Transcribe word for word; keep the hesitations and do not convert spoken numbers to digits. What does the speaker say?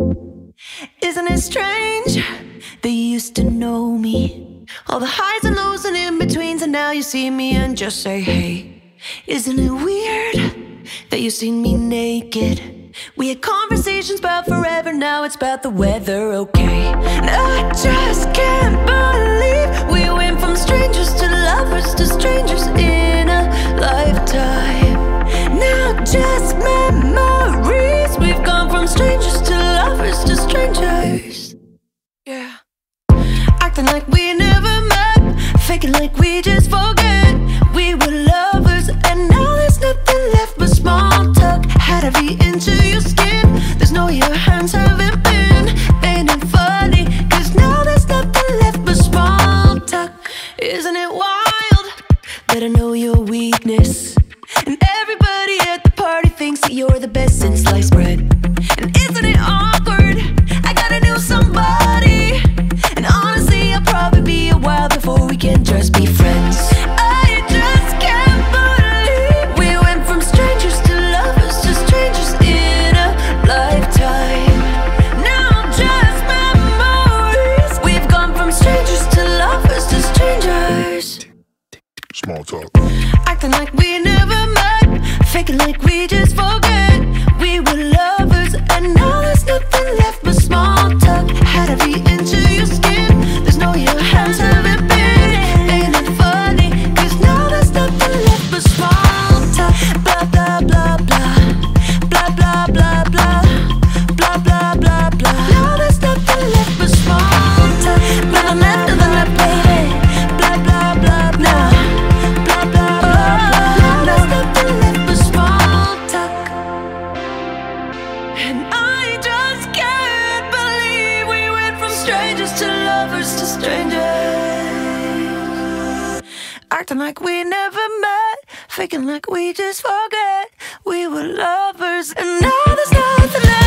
Isn't it strange that you used to know me? All the highs and lows and in-betweens, and now you see me and just say, hey. Isn't it weird that you seen me naked? We had conversations about forever, now it's about the weather, okay? And I just can't believe we went from strangers to lovers to strangers in a lifetime. Now just memories, we've gone from strangers to lovers to strangers. Yeah. Acting like we never met, faking like we just forget we were lovers, and now there's nothing left but small talk. Had to be into your skin, there's no your hands haven't been. Ain't it funny, cause now there's nothing left but small talk. Isn't it wild that I know your weakness, and everybody at the party thinks that you're the best since sliced bread? And isn't it awkward, I gotta know somebody, and honestly I'll probably be a while before we can just be friends. I just can't believe we went from strangers to lovers to strangers in a lifetime. Now just memories, we've gone from strangers to lovers to strangers. Small talk. Acting like we never met, faking like we just forget we were lovers, and now there's nothing left but small talk. Had to be into your skin, there's no your hands haven't been. Ain't it funny, cause now there's nothing left but small talk. Blah blah blah blah, blah blah blah blah, blah blah blah blah. Now there's nothing left but small talk. Blah blah blah blah, baby. Blah blah blah blah, blah blah blah blah. Now there's nothing left but small talk. And I just can't believe we went from strangers to lovers to strangers. Acting like we never met, faking like we just forget we were lovers, and now there's nothing left.